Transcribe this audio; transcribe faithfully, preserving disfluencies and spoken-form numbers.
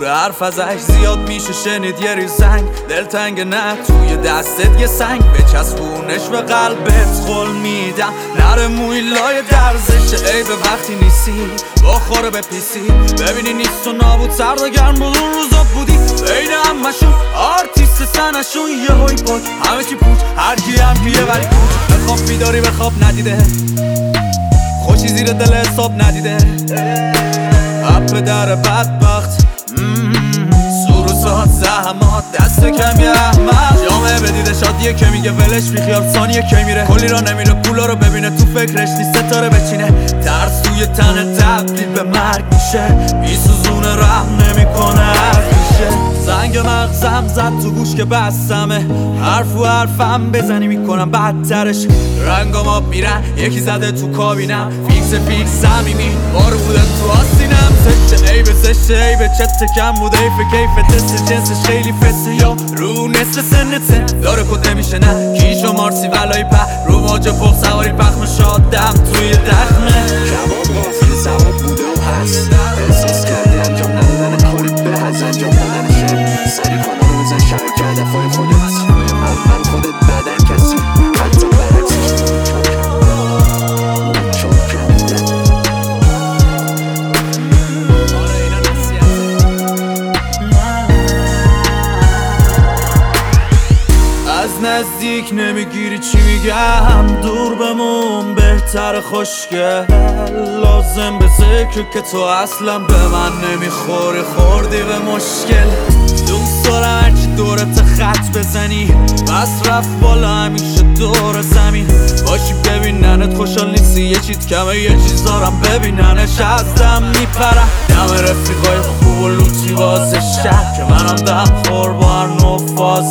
دور حرف ازش زیاد میشه شنید یه ریزنگ دلتنگ نه توی دستت یه سنگ بچسبونش به قلبت خل میدم نره موی لای درزشه ای به وقتی نیستی بخوره به پیسی ببینی نیست و نابود سرد و گرم بود اون روزا بودی بین همشون آرتیست سنشون یه هوی پاک همه چی پوچ هر کی هم کیه ولی پوچ بخواب بیداری بخواب ندیده خوشی زیر دل حساب ندیده اپ در بدبخت سروسات زحمات دست کم یه احمد جامعه بدیده شادیه که میگه ولش بیخیال ثانیه که میره کلی را نمیره پولا رو ببینه تو فکرش نیست ستاره بچینه ترس توی تن تبدیل به مرگ میشه میسوزونه رحم نمیکنه حرف میشه زنگ مغزم زد تو گوش که بستمه حرف و حرفم بزنی میکنم بدترش رنگام آب میرن یکی زده تو کابینم فیکس فیکس صمیمی بارو بوده تو آستینم سشه عیب سشه عیب چت کم بوده ایف کیف تست جنسش خیلی فسه یا رو نصف سنته داره کد نمیشه نه کیش و مارسی ولای په رو ماجه فوق سواری پخم شادم توی دخمه کباب غافل سواب بوده و هست احساس کردی انجام ندادن کاری به هز انجام ندادن شد سری کنه رو بزن شرک هدفای خودت اول خودت بدن کسی حتی برعکس از نزدیک نمیگیری چی میگم دور بمون بهتر خوشگل لازم به ذکر که تو اصلا به من نمیخوری خوردی به مشکل دوست دارم هرچی دورت خط بزنی بس رفت بالا همیشه دور زمین باشی ببیننت خوشحال نیستی یه چیز کمه یه چیز دارم ببیننش از دم میپرم دم رفیقای خوب و لوتی واسه شهر که منم دم خور با هر نوع فاز